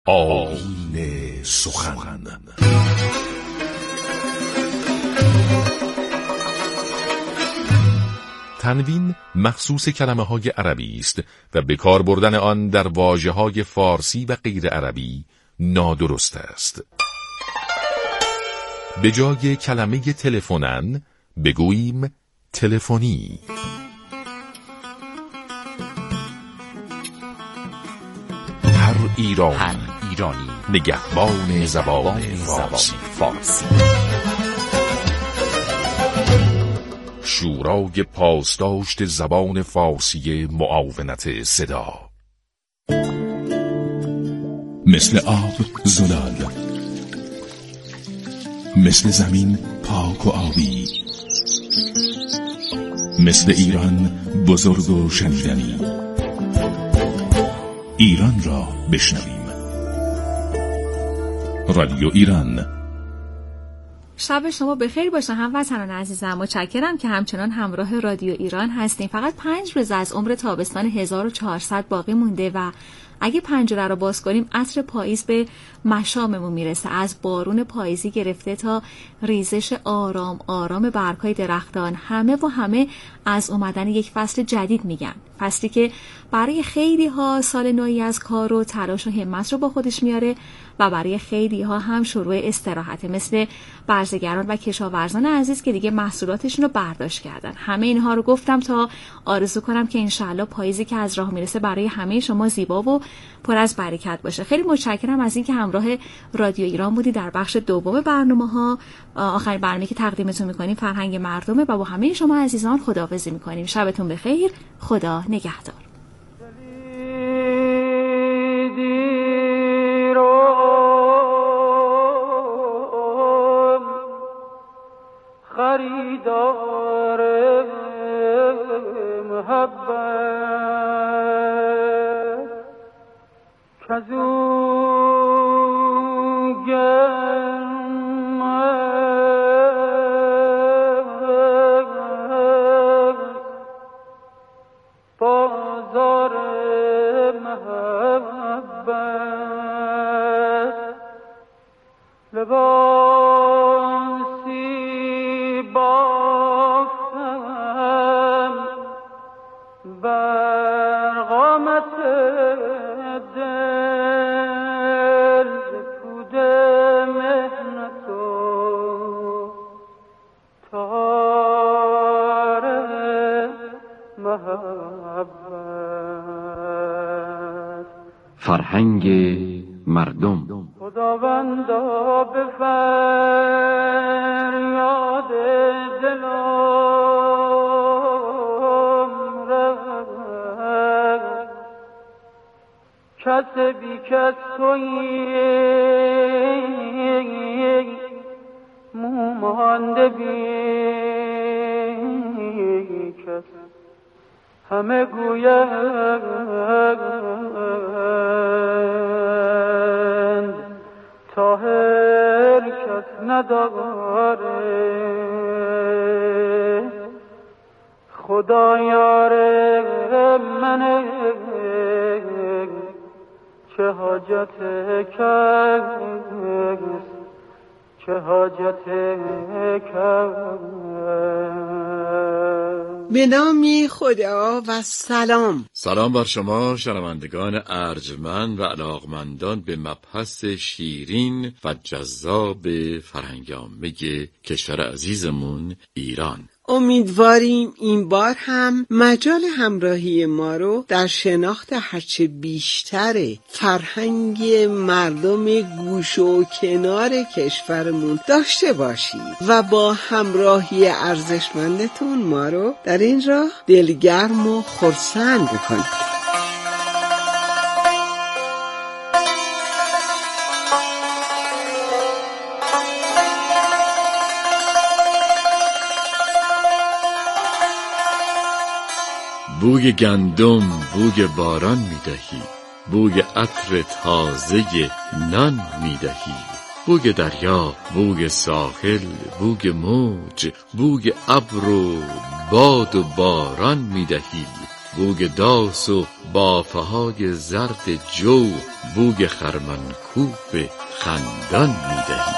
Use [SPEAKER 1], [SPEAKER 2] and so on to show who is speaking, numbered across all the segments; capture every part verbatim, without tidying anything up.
[SPEAKER 1] آیین سخن. تنوین مخصوص کلمه های عربی است و به کار بردن آن در واژه های فارسی و غیر عربی نادرست است. به جای کلمه تلفنن بگوییم تلفنی. هر ایرانی, هر ایرانی نگهبان زبان فارسی. فارسی شورای پاسداشت زبان فارسی معاونت صدا.
[SPEAKER 2] مثل آب زلال، مثل زمین پاک و آبی، مثل ایران بزرگ و شنیدنی. ایران را بشنویم. رادیو ایران.
[SPEAKER 3] شب شما بخیر باشه هموطنان عزیزم. متشکرم که همچنان همراه رادیو ایران هستین. فقط پنج روز از عمر تابستان هزار و چهارصد باقی مونده و اگه پنجره رو باز کنیم عطر پاییز به مشاممون میرسه. از بارون پاییزی گرفته تا ریزش آرام آرام برگ‌های درختان، همه و همه از اومدن یک فصل جدید میگن. فصلی که برای خیلی ها سال نوی از کار و تلاش و همت رو با خودش میاره و برای خیلی ها هم شروع استراحت، مثل برزگران و کشاورزان عزیز که دیگه محصولاتشون رو برداشت کردن. همه اینها رو گفتم تا آرزو کنم که انشالله پاییزی که از راه میرسه برای همه شما زیبا و پر از برکت باشه. خیلی متشکرم از اینکه همراه رادیو ایران بودی. در بخش دوم برنامه‌ها، آخرین برنامه‌ای که تقدیمتون می‌کنیم فرهنگ مردمه و با همه شما عزیزان خداحافظی می‌کنیم. شبتون بخیر. خدا نگهدار.
[SPEAKER 4] خریدار محبت کزو گرم بازار محبت لباسی بافتم بر قامت دل پود مهنت و تار محبت.
[SPEAKER 5] فرهنگ مردم.
[SPEAKER 4] خداوندا به فریاد دلم رفت، کس بی کس تویی، مومانده بی کس، همه گویند طاهر کس نداره. خدا یار منه، چه حاجت کس، چه حاجت کس.
[SPEAKER 6] به نام خدا و سلام.
[SPEAKER 7] سلام بر شما شنوندگان ارجمند و علاقمندان به مبحث شیرین و جذاب فرهنگ‌آمیز کشور عزیزمون ایران.
[SPEAKER 6] امیدواریم این بار هم مجال همراهی ما رو در شناخت هرچه بیشتر فرهنگ مردم گوش و کنار کشورمون داشته باشید و با همراهی ارزشمندتون ما رو در این راه دلگرم و خرسند کنید.
[SPEAKER 7] بوی گندم بوی باران میدهی، بوی عطر تازه نان میدهی، بوی دریا، بوی ساحل، بوی موج، بوی ابر و باد و باران میدهی، بوی داس و بافه‌های زرد جو بوی خرمنکوب خندان می‌دهی.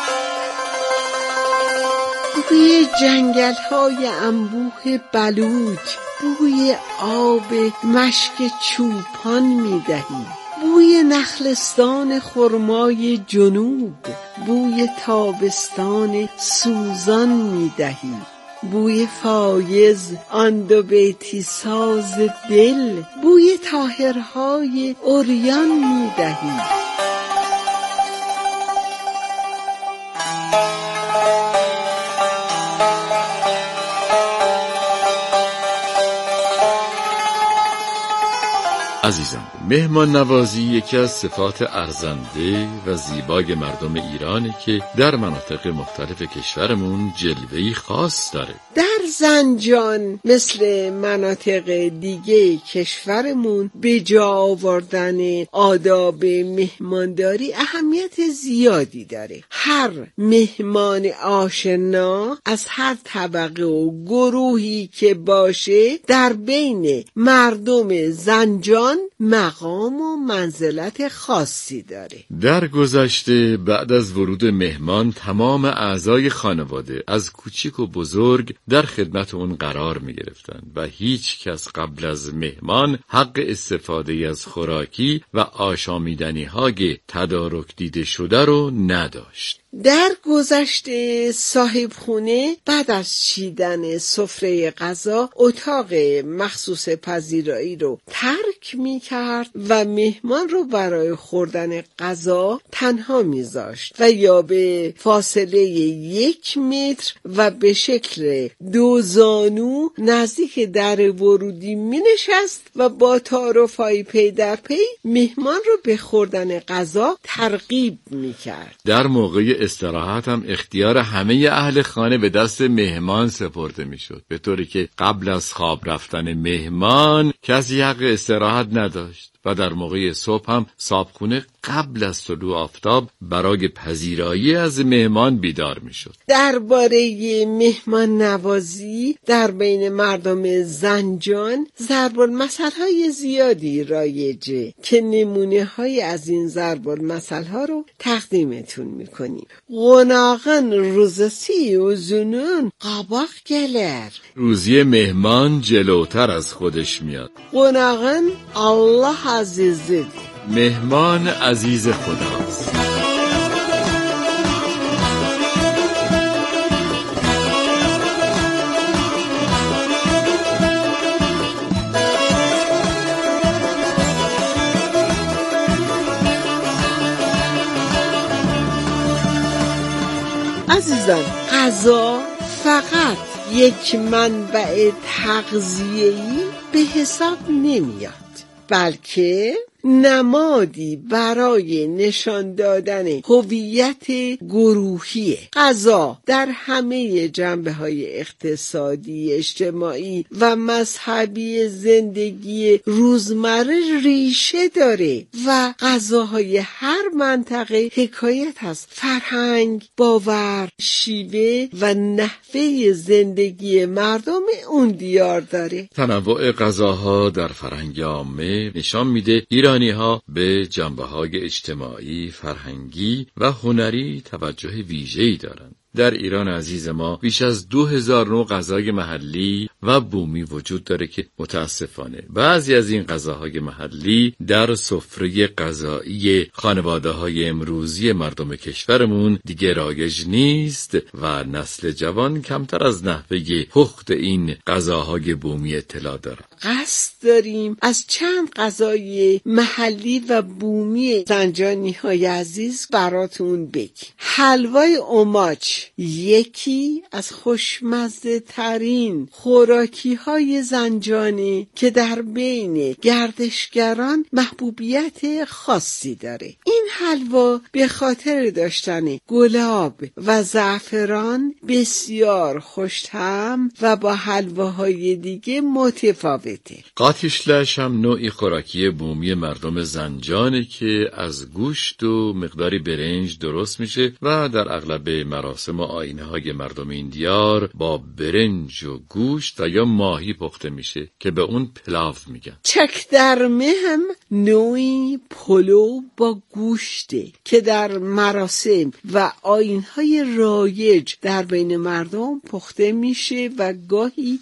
[SPEAKER 6] بوی جنگل های انبوه بلوط، بوی آب مشک چوپان میدهی. بوی نخلستان خرمای جنوب، بوی تابستان سوزان میدهی. بوی فایز آن دو بیتی ساز دل، بوی طاهرهای عریان میدهی.
[SPEAKER 7] عزیزان، مهمان نوازی یکی از صفات ارزنده و زیبای مردم ایرانه که در مناطق مختلف کشورمون جلوه‌ای خاص داره.
[SPEAKER 6] در زنجان مثل مناطق دیگه کشورمون به جا آوردن آداب مهمانداری اهمیت زیادی داره. هر مهمان آشنا از هر طبقه و گروهی که باشه در بین مردم زنجان مقام و منزلت خاصی داره.
[SPEAKER 7] در گذشته بعد از ورود مهمان تمام اعضای خانواده از کوچیک و بزرگ در خدمت اون قرار می گرفتن و هیچ کس قبل از مهمان حق استفاده از خوراکی و آشامیدنی های تدارک دیده شده رو نداشت.
[SPEAKER 6] در گذشته صاحب خونه بعد از چیدن سفره غذا اتاق مخصوص پذیرایی رو ترک می کرد و مهمان رو برای خوردن غذا تنها می ذاشت و یا به فاصله یک متر و به شکل دو زانو نزدیک در ورودی می نشست و با تعارف‌های پی در پی مهمان رو به خوردن غذا ترغیب می کرد.
[SPEAKER 7] در موقع استراحت هم اختیار همه اهل خانه به دست مهمان سپرده میشد، به طوری که قبل از خواب رفتن مهمان کسی حق استراحت نداشت و در موقع صبح هم صاحبخونه قبل از طلوع آفتاب برای پذیرایی از مهمان بیدار میشد.
[SPEAKER 6] درباره مهمان نوازی در بین مردم زنجان ضرب المثل‌های زیادی رایجه که نمونه های از این ضرب المثل‌ها رو تقدیمتون میکنیم. قناغن روزسی و زنون قاباق گلر.
[SPEAKER 7] روزی مهمان جلوتر از خودش میاد.
[SPEAKER 6] قناغن الله عزیزه.
[SPEAKER 7] مهمان عزیز خداست.
[SPEAKER 6] عزیزان، غذا فقط یک منبع تغذیه‌ای به حساب نمیاد، بلکه نمادی برای نشان دادن هویت گروهی. غذا در همه جنبه‌های اقتصادی، اجتماعی و مذهبی زندگی روزمره ریشه داره و غذاهای هر منطقه حکایت از فرهنگ، باور، شیوه و نحوه زندگی مردم اون دیار داره.
[SPEAKER 7] تنوع غذاها در فرهنگ عامه نشان میده ایرانی ها به جنبه‌های اجتماعی، فرهنگی و هنری توجه ویژه‌ای دارند. در ایران عزیز ما بیش از دو هزار نوع غذای محلی و بومی وجود داره که متاسفانه بعضی از این غذاهای محلی در سفره غذایی خانواده‌های امروزی مردم کشورمون دیگه رایج نیست و نسل جوان کمتر از نحوه پخت این غذاهای بومی اطلاع داره.
[SPEAKER 6] قصد داریم از چند غذای محلی و بومی زنجانی های عزیز براتون بگیم. حلوای اوماچ یکی از خوشمزه ترین خوراکی های زنجانی که در بین گردشگران محبوبیت خاصی داره. این حلوا به خاطر داشتن گلاب و زعفران بسیار خوش‌طعم و با حلواهای دیگه متفاوته.
[SPEAKER 7] قاتیشلش هم نوعی خوراکی بومی مردم زنجانه که از گوشت و مقداری برنج درست میشه و در اغلب مراسم و آیین‌های مردم این دیار با برنج و گوشت و یا ماهی پخته میشه که به اون پلاو میگن.
[SPEAKER 6] چکدرمه هم نوعی پلو با گوشته که در مراسم و آیین‌های رایج در بین مردم پخته میشه و گاهی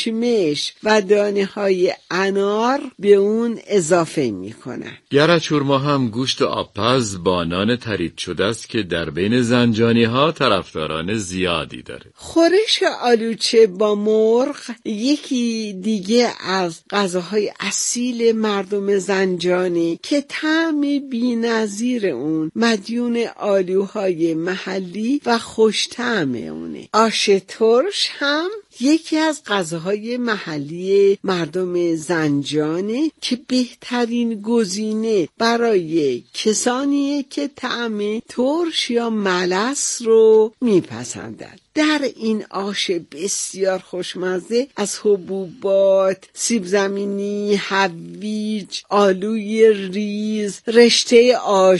[SPEAKER 6] کشمش و دانه‌های انار به اون اضافه میکنن.
[SPEAKER 7] گرچورما هم گوشت آبپز با نان ترید شده است که در بین زنجانی ها طرفداران زیادی داره.
[SPEAKER 6] خورش آلوچه با مرغ یکی دیگه از غذاهای اصیل مردم زنجانی که طعم بی‌نظیر اون مدیون آلوهای محلی و خوش طعم اونه. آش ترش هم یکی از غذاهای محلی مردم زنجانه که بهترین گزینه برای کسانیه که طعم ترش یا ملس رو میپسندند. در این آش بسیار خوشمزه از حبوبات، سیب زمینی، هویج، آلوی ریز، رشته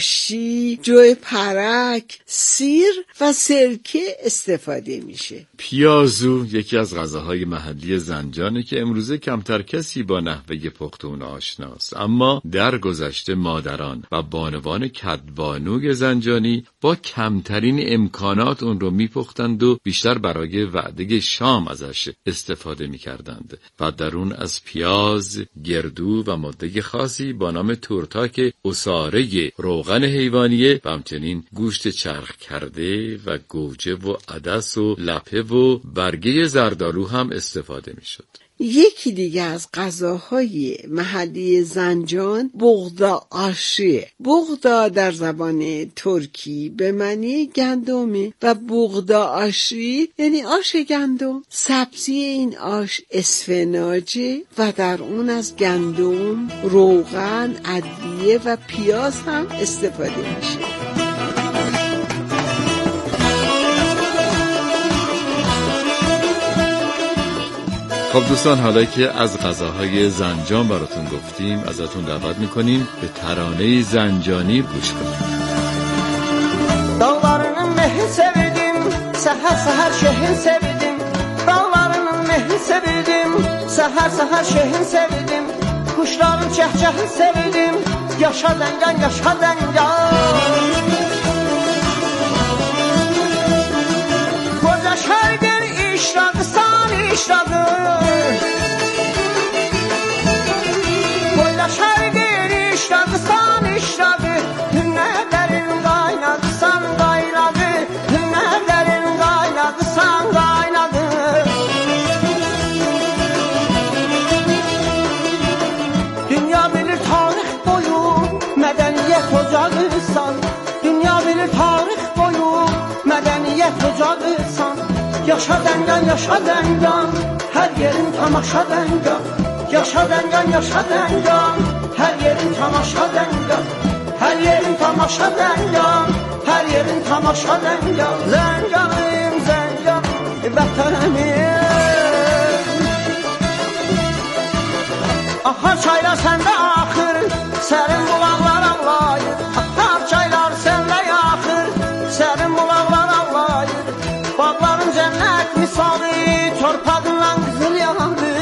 [SPEAKER 6] آشی، جو پرک، سیر و سرکه استفاده میشه.
[SPEAKER 7] پیازو یکی از غذاهای محلی زنجانه که امروزه کمتر کسی با نحوه پخت اون آشناست، اما در گذشته مادران و بانوان کدبانوی زنجانی با کمترین امکانات اون رو میپختند و بیشتر برای وعده شام ازش استفاده میکردند و در اون از پیاز، گردو و ماده خاصی با نام تورتاک اساره روغن حیوانیه و همچنین گوشت چرخ کرده و گوجه و عدس و لپه و برگه زردآلو هم استفاده میشد.
[SPEAKER 6] یکی دیگه از غذاهای محلی زنجان بغدا آشیه. بغدا در زبان ترکی به معنی گندمه و بغدا آشی یعنی آش گندم. سبزی این آش اسفناجه و در اون از گندم، روغن، ادویه و پیاز هم استفاده میشه.
[SPEAKER 7] خب دوستان، حالا که از غذاهای زنجان براتون گفتیم، ازتون دعوت میکنیم به ترانه زنجانی گوش کنیم.
[SPEAKER 8] Dağlarının mehri sevdim, seher seher şehrin sevdim. Dağlarının mehri sevdim, seher seher şehrin sevdim. Kuşların çehçehini sevdim, yaşa dengan yaşa dengan. Koca şehrin işrağı san işrağı. Koca şehrin işrağı san işrağı. Hünnederin kaynadı san kaynadı. Hünnederin kaynadı san kaynadı. Dünya bilir tarih boyu medeniyet ocağısan. Dünya bilir tarih boyu medeniyet ocağısan. Yaşa dengan yaşa dengan, her yerin tamaşa dengan. Yaşa dengan yaşa dengan, her yerin tamaşa dengan. Her yerin tamaşa dengan, her yerin tamaşa dengan. Zenganım zengan vətənim. Ahar çaylar səndə axır, sərin bulaqlar ağlayır. Ahar çaylar səndə yaxır, sərin bulaqlar ağlayır. Bağların cənnət misalı, torpağınla qızıl yandı.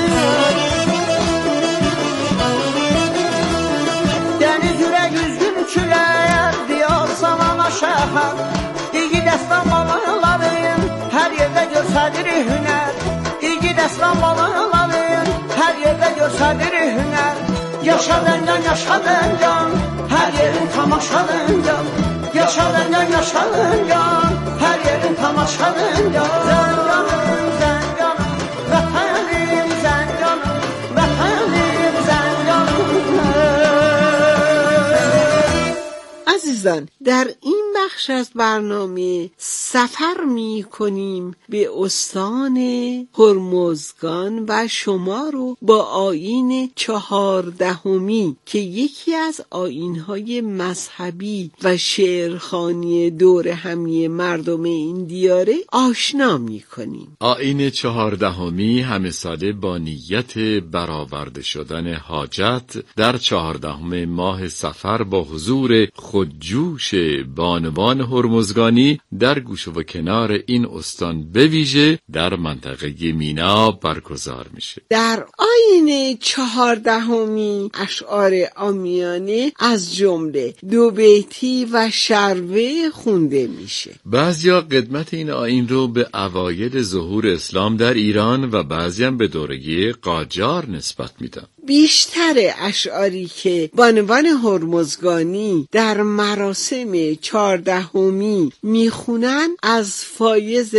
[SPEAKER 8] Dəniz ürək üzgün külər, diyar salana şəhər. İgi dəstan balıqların, hər yerdə görsədir hünər. İgi dəstan balıqların, hər yerdə görsədir hünər. Yaşa dengan yaşa dengan, hər yerin tamaşa dengan. Yaşa dengan yaşa dengan, her yerin tamaşa dengan. Zenganım zenganım, vətənim zenganım, vətənim zenganım.
[SPEAKER 6] عزیزان، در این این بخش از برنامه سفر می کنیم به استان هرمزگان و شما رو با آیین چهاردهمی که یکی از آیین‌های مذهبی و شعرخوانی دور همی مردم این دیاره آشنا می کنیم.
[SPEAKER 7] آیین چهاردهمی همه ساله با نیت برآورده شدن حاجت در چهاردهم ماه صفر با حضور خودجوش بانوان هرمزگانی در گوشه و کنار این استان به ویژه در منطقه مینا برگزار میشه.
[SPEAKER 6] در آیین چهاردهمی اشعار عامیانه از جمله دو بیتی و شروه خونده میشه.
[SPEAKER 7] بعضیا قدمت این آیین رو به اوایل ظهور اسلام در ایران و بعضی هم به دوره قاجار نسبت میدن.
[SPEAKER 6] بیشتر اشعاری که بانوان هرمزگانی در مراسم چهاردهمی میخونن از فایز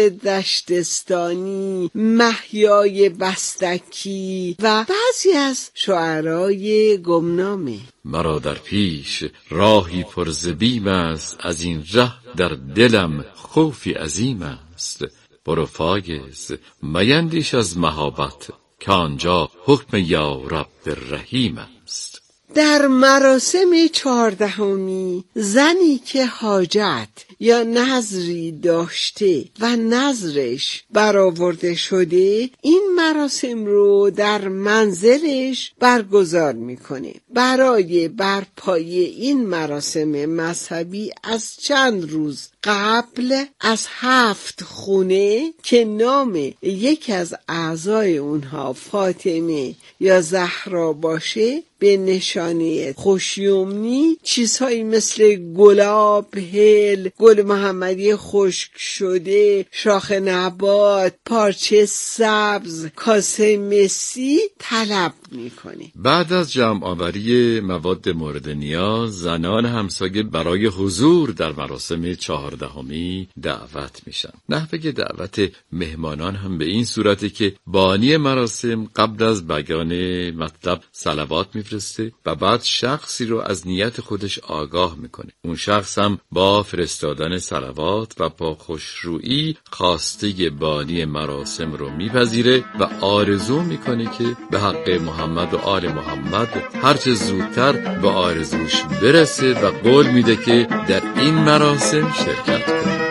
[SPEAKER 6] دشتستانی، مهیای بستکی و بعضی از شعرای گمنامه.
[SPEAKER 7] مرا در پیش راهی پر ز بیم است، از این ره در دلم خوفی عظیم است. برو فایز میندیش از مهابت، که آنجا حکم یا رب رحیم است.
[SPEAKER 6] در مراسم چهاردهمی زنی که حاجت یا نظری داشته و نظرش برآورده شده این مراسم رو در منزلش برگزار میکنه. برای برپایی این مراسم مذهبی از چند روز قبل از هفت خونه که نام یک از اعضای اونها فاطمه یا زهرا باشه به نشانه خوشیومنی چیزهایی مثل گلاب، هل، گل محمدی خشک شده، شاخ نبات، پارچه سبز، کاسه مسی طلب میکنه.
[SPEAKER 7] بعد از جمع آوری مواد مورد نیاز زنان همسایه برای حضور در مراسم چهاردهمی دعوت میشن. نحوه دعوت مهمانان هم به این صورته که بانی مراسم قبل از بیان مطلب صلوات میفرسته و بعد شخصی رو از نیت خودش آگاه میکنه. اون شخص هم با فرستادن صلوات و با خوشرویی خواسته بانی مراسم رو میپذیره و آرزو میکنه که به حق محمد و آل محمد هرچه زودتر به آرزوش برسه و قول میده که در این مراسم شرکت کنه.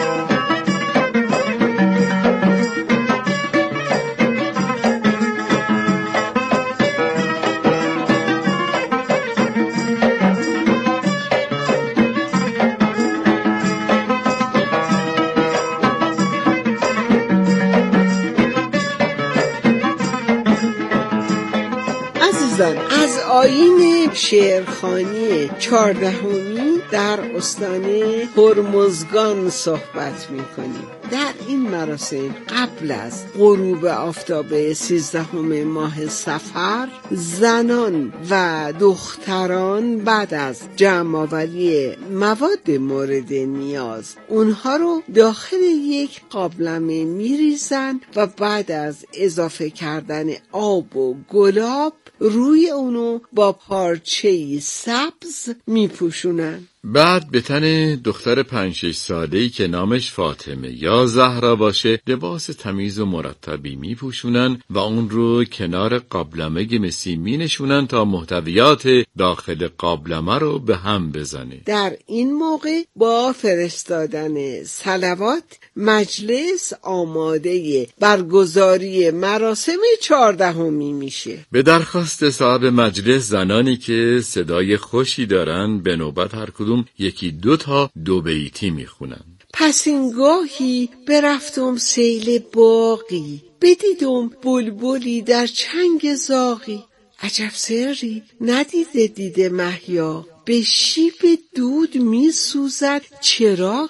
[SPEAKER 6] از آیین شعرخوانی چهاردهمی در استان هرمزگان صحبت می‌کنیم. در این مراسم قبل از غروب آفتاب سیزدهم ماه صفر زنان و دختران بعد از جمع‌آوری مواد مورد نیاز اونها رو داخل یک قابلمه میریزن و بعد از اضافه کردن آب و گلاب روی اونو با پارچه سبز میپوشونن.
[SPEAKER 7] بعد به تن دختر پنج شش ساله‌ای که نامش فاطمه یا زهرا باشه لباس تمیز و مرتبی میپوشونن و اون رو کنار قابلمه مسی مینشونن تا محتویات داخل قابلمه رو به هم بزنه.
[SPEAKER 6] در این موقع با فرستادن صلوات مجلس آماده برگزاری مراسم چهاردهمی میشه.
[SPEAKER 7] به درخواست صاحب مجلس زنانی که صدای خوشی دارن به نوبت هر کدوم یکی دو تا دو بیتی میخونن.
[SPEAKER 6] پس اینگاهی برفتم سیل باغی، بدیدم بلبلی در چنگ زاغی. عجب سری ندیده دیده مهیا، به شیب دود می سوزد چراغی.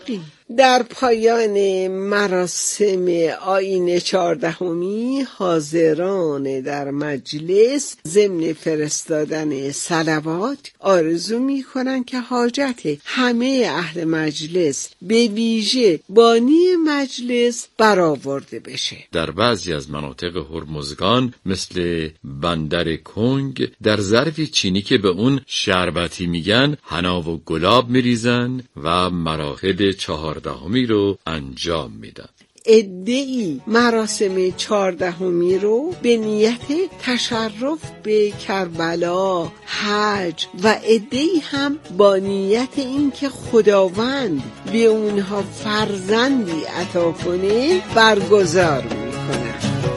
[SPEAKER 6] در پایان مراسم آیین چهاردهمی حاضران در مجلس ضمن فرستادن صلوات آرزو می کنند که حاجت همه اهل مجلس به ویژه بانی مجلس برآورده بشه.
[SPEAKER 7] در بعضی از مناطق هرمزگان مثل بندر کنگ در ظرفی چینی که به اون شربتی میگن حنا و گلاب میریزن و مراحل چهاردهمی رو انجام میدن.
[SPEAKER 6] عده‌ای مراسم چهاردهمی رو به نیت تشرف به کربلا، حج و عده‌ای هم با نیت این که خداوند به اونها فرزندی عطا کنه برگزار میکنن.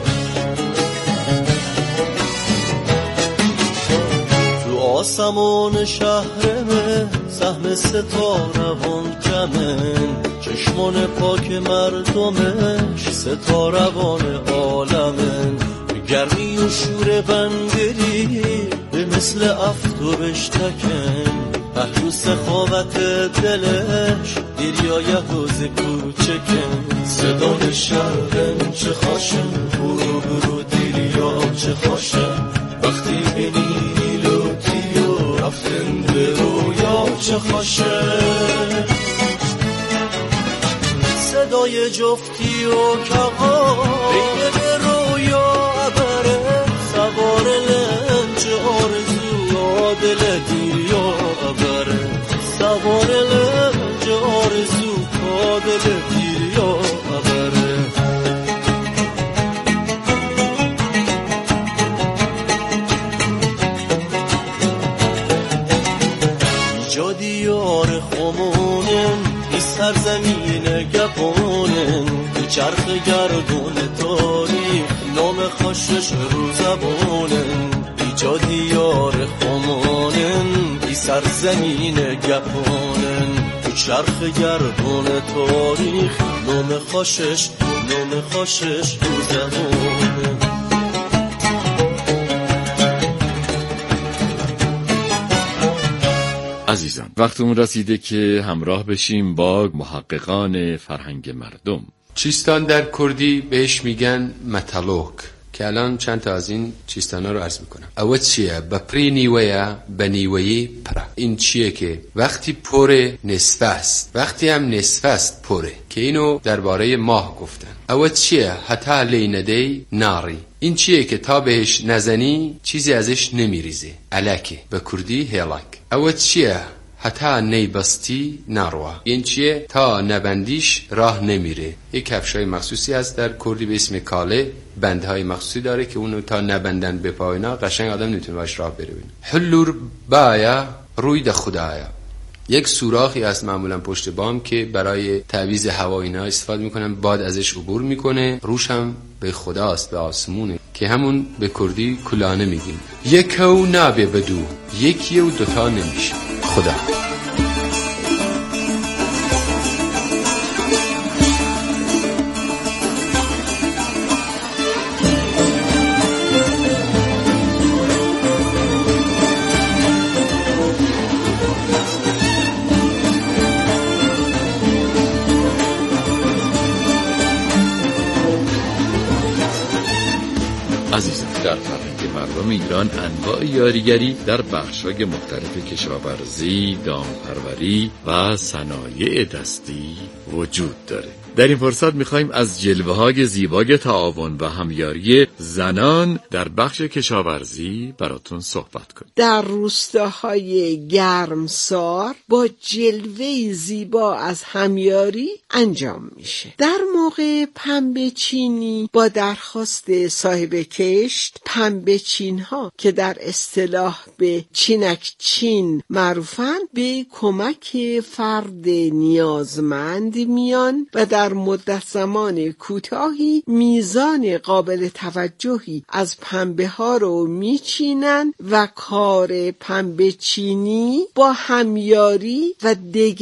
[SPEAKER 9] تو آسمان شهرمه سهم ستاره‌وان کمن، چشمان پاک مردمش ستاره‌وان عالمن، گرمی و شور بندری به مثل افتوبش تکن، پهلو سخاوت دلش دریای حوز کوچکن، صدای شهرم چه خاشم برو برو دریا چه خاشم، وقتی بینی نیلوتی و رفتن به رویا چه خاشم، صدای جفتی و کقا بین به رویا عبره، سوار لنج آرزو آدل دیریا عبره، سوار لنج آرزو آدل دیریا عبره. ایجادی یار خمونن ای سرزمین گپونن، ای چرخ گردون تاریخ نام خوشش رو زبونن، ایجادی یار خمونن ای سرزمین گپونن، ای چرخ گردون تاریخ نام خوشش نام خوشش رو زبونن.
[SPEAKER 7] عزیزان وقتمون رسیده که همراه بشیم با محققان فرهنگ مردم.
[SPEAKER 10] چیستان در کردی بهش میگن متلوک که الان چند تا از این چیستانا رو عرض میکنم. اول چیه؟ بپری نیویا بنیویی پرا. این چیه که وقتی پره نصفه است، وقتی هم نصفه است پره، که اینو درباره ماه گفتن. اول چیه؟ حتی لینده ناری. این چیه که تا بهش نزنی چیزی ازش نمیریزه، الکه به کردی هلاک. اول چیه؟ حتی نیبستی نروه. این چیه؟ تا نبندیش راه نمیره. یک کفشای مخصوصی هست در کردی به اسم کاله، بندهای مخصوصی داره که اونو تا نبندن به پایینا قشنگ آدم نمیتونه باش راه بره. حلور بایا روی د خدایا. یک سوراخی هست معمولا پشت بام که برای تعویض هوا اینا استفاده میکنن، باد ازش عبور میکنه، روش هم به خداست، به آسمونه، که همون به کردی کلانه میگیم. یکو نابه بدو، یکی و دوتا نمیشه. خدا
[SPEAKER 7] عزیزان در فرهنگ مردم ایران انواع یاریگری در بخش‌های مختلف کشاورزی، دامپروری و صنایع دستی وجود داره. در این فرصت می‌خوایم از جلوه‌های زیبای تعاون و همیاری زنان در بخش کشاورزی براتون صحبت کنیم.
[SPEAKER 6] در روستاهای گرمسار با جلوه زیبا از همیاری انجام میشه. در موقع پنبه چینی با درخواست صاحب کشت، پنبه چین‌ها که در اصطلاح به چینک چین معروفن، به کمک فرد نیازمند میان و در در مدت زمان کوتاهی میزان قابل توجهی از پنبه ها رو میچینن و کار پنبه چینی با همیاری و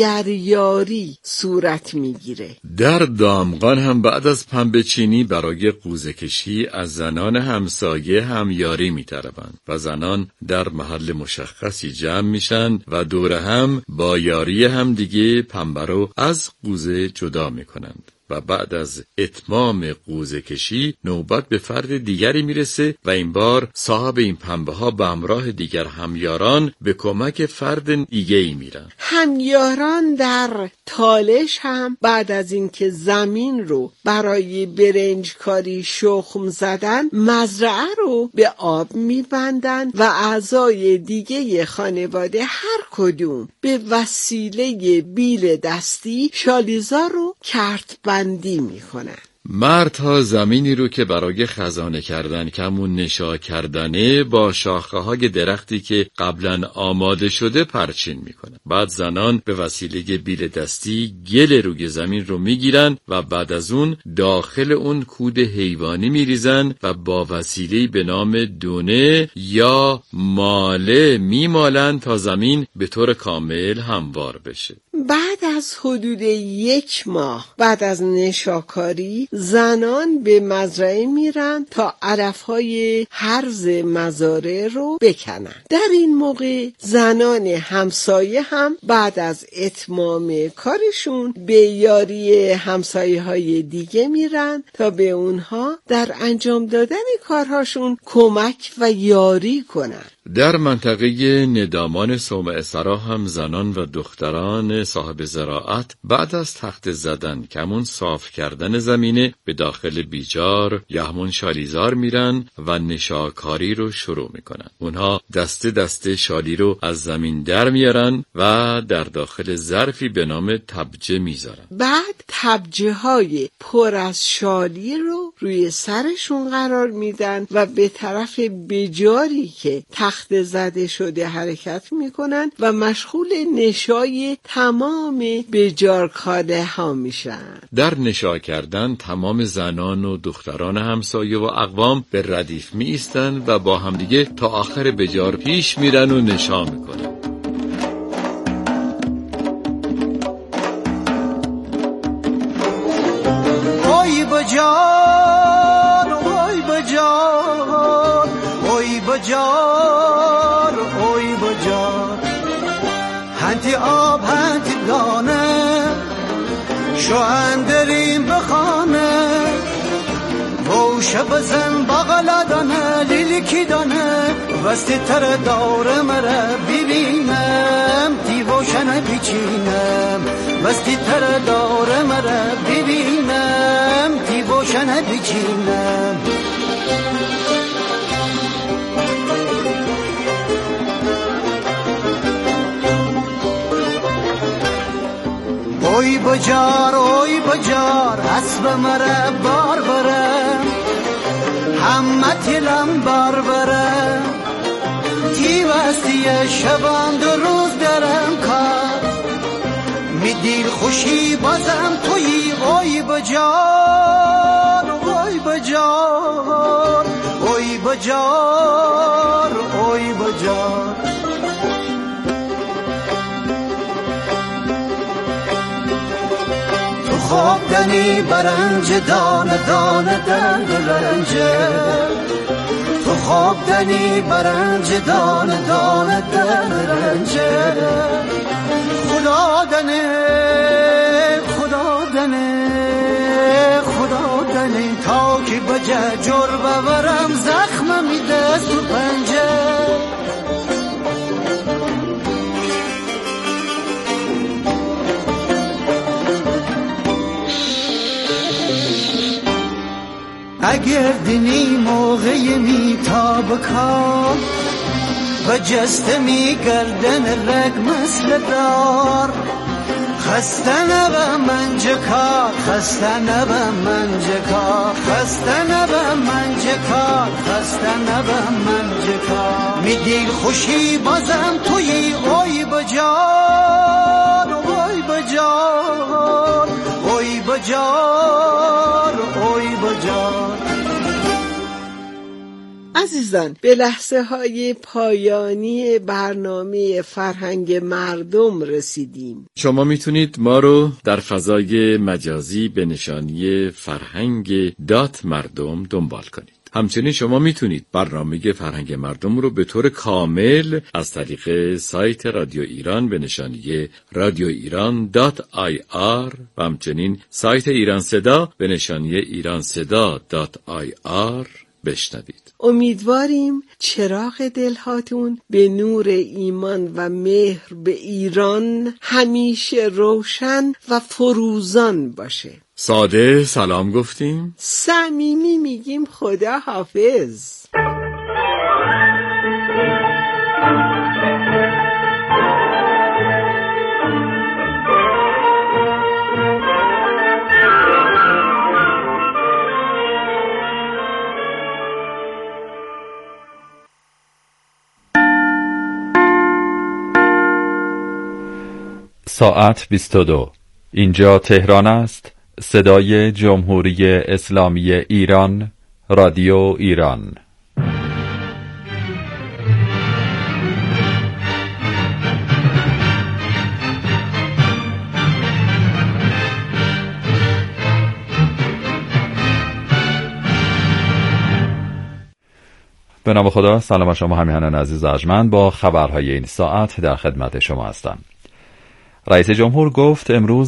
[SPEAKER 6] دگریاری صورت میگیره.
[SPEAKER 7] در دامغان هم بعد از پنبه چینی برای قوزه کشی از زنان همسایه همیاری می‌طلبند و زنان در محل مشخصی جمع میشن و دور هم با یاری هم دیگه پنبه رو از قوزه جدا میکنند و بعد از اتمام قوزه کشی نوبت به فرد دیگری میرسه و این بار صاحب این پنبه ها به همراه دیگر همیاران به کمک فرد دیگه ای میرن.
[SPEAKER 6] همیاران در تالش هم بعد از اینکه زمین رو برای برنج کاری شخم زدن، مزرعه رو به آب میبندن و اعضای دیگه خانواده هر کدوم به وسیله بیل دستی شالیزا رو کرت بندی میکنن.
[SPEAKER 7] مردها زمینی رو که برای خزانه کردن کمون نشا کردنه با شاخه های درختی که قبلا آماده شده پرچین میکنن. بعد زنان به وسیله بیل دستی گل روی زمین رو میگیرن و بعد از اون داخل اون کود حیوانی میریزن و با وسیله به نام دونه یا ماله میمالن تا زمین به طور کامل هموار بشه.
[SPEAKER 6] بعد از حدود یک ماه بعد از نشاکاری زنان به مزرعه میرن تا علفهای هرز مزارع رو بکنن. در این موقع زنان همسایه هم بعد از اتمام کارشون به یاری همسایه های دیگه میرن تا به اونها در انجام دادن کارهاشون کمک و یاری کنن.
[SPEAKER 7] در منطقه ندامان صومعه سرا هم زنان و دختران صاحب زراعت بعد از تخته زدن کمون صاف کردن زمینه به داخل بیجار یا همون شالیزار میرن و نشاکاری رو شروع میکنن. اونها دسته دسته شالی رو از زمین در میارن و در داخل ظرفی به نام تبجه میذارن.
[SPEAKER 6] بعد تبجه های پر از شالی رو روی سرشون قرار میدن و به طرف بیجاری که تخته زده شده حرکت میکنن و مشغول نشای تمام بیجارکاله ها میشن.
[SPEAKER 7] در نشا کردن تمام زنان و دختران همسایه و اقوام به ردیف می ایستن و با همدیگه تا آخر بیجار پیش میرن و نشا میکنن.
[SPEAKER 8] اوی بجار اوی بجار اوی بجار اوی بجار هنتی آب هنتی دانه شو اندریم بخانه بوشه بزن بغل دانه لیلی کی دانه وستی تر دور مره ببینم دیوشنه بیچینم وستی تر دور مره ببینم دیوشنه بیچینم اوی بجار اوی بجار اسب مره بار بره همه تیلم بار بره تی وستی شبان دو روز درم کار می دیل خوشی بازم توی اوی بجار اوی بجار اوی بجار اوی بجار خواب دنی برنج دانه دانه در برنجه تو خواب دنی برنج دانه دانه در برنجه خدا دنه خدا دنه خدا دنه تا که بجه جور بورم زخم میده تو پنجه اگر دنی موقع میتاب کار و جسته میگردن رگ مثل دار خسته نبه منج کار خسته نبه منج کار خسته نبه منج کار خسته نبه منج کار می دیل خوشی بازم توی اوی بجار اوی بجار اوی بجار بجار اوی بجار.
[SPEAKER 6] عزیزان، به لحظه های پایانی برنامه فرهنگ مردم رسیدیم.
[SPEAKER 7] شما میتونید ما رو در فضای مجازی به نشانی فرهنگ دات مردم دنبال کنید. همچنین شما میتونید برنامه فرهنگ مردم رو به طور کامل از طریق سایت رادیو ایران به نشانی رادیو ایران دات آی آر و همچنین سایت ایران صدا به نشانی ایران صدا دات آی آر بشنوید.
[SPEAKER 6] امیدواریم چراغ دلهاتون به نور ایمان و مهر به ایران همیشه روشن و فروزان باشه.
[SPEAKER 7] ساده سلام گفتیم،
[SPEAKER 6] صمیمی میگیم خدا حافظ.
[SPEAKER 11] ساعت بیست و دو. اینجا تهران است. صدای جمهوری اسلامی ایران، رادیو ایران. به نام خدا. سلام شما همیهنان عزیز ارجمند، با خبرهای این ساعت در خدمت شما هستم. رئیس جمهور گفت امروز